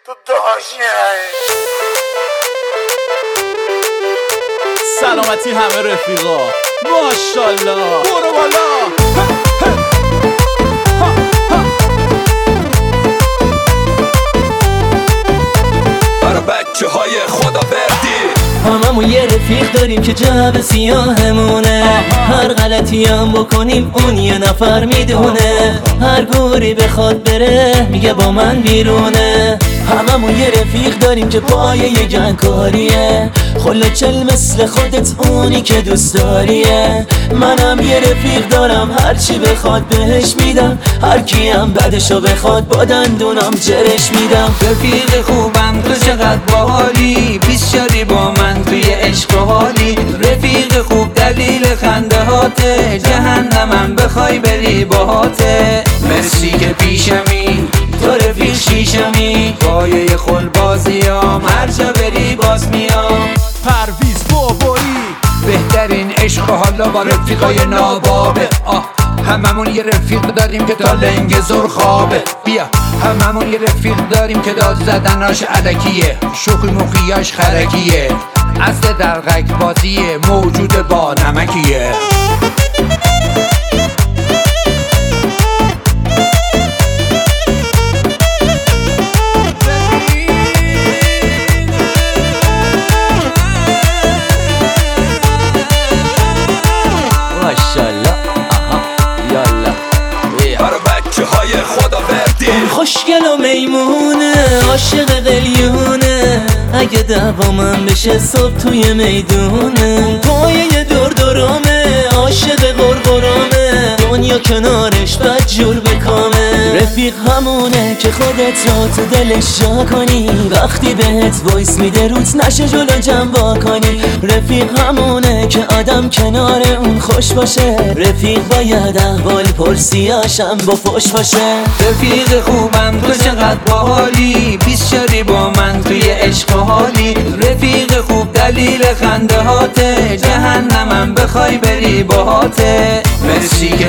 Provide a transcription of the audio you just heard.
تو داشیه. سلامتی همه رفیقا، ماشالله برو بالا. برا بچه های خدا بردی هممون یه رفیق داریم که جعب سیاهمونه. هر غلطی هم بکنیم اون یه نفر میدونه. هر گوری بخواد بره میگه با من بیرونه. هممون یه رفیق داریم که پایه یه گنگکاریه. خله چل مثل خودت اونی که دوست داریه. منم یه رفیق دارم هرچی بخواد بهش میدم. هر کی هم بدشو بخواد با دندونم جرش میدم. رفیق خوبم تو چقدر باحالی، بیشتری با من توی عشق و حالی. رفیق خوب دلیل خنده هاته، جهنمم بخوای بری باهاته. مرسی که پیشمی تو رفیق شیشمی، پایه خل بازیام هر جا بری باز میام. پرویز بابایی بهترین عشق و حالا با رفیقای نابابه. هممون یه رفیق داریم که تا لنگ زور خوابه. بیا هممون یه رفیق داریم که داد زدناش علکیه، شوخی مخیاش خرکیه، اصل دلغک بازیه، موجود با نمکیه. ماشالله یالا. برا بچه های خدا بردی خوشگل و میمونه، عاشق قلیونه. اگه دوامم بشه صبح توی میدونه. پایه دور دورامه، عاشق قرقرامه. دنیا کنارش بد جور بکامه. رفیق همونه که خودت را تو دلش جا کنی. وقتی بهت وایس میده روت نشه جلو جنبا کنی. رفیق همونه که آدم کنار اون خوش باشه. رفیق باید احوال پرسیاشم با فوش باشه. رفیق خوبم تو چقدر باحالی، بیشتری با من توی عشق و حالی. رفیق خوب دلیل خنده هاته، جهنمم بخوای بری باهاته. مرسی که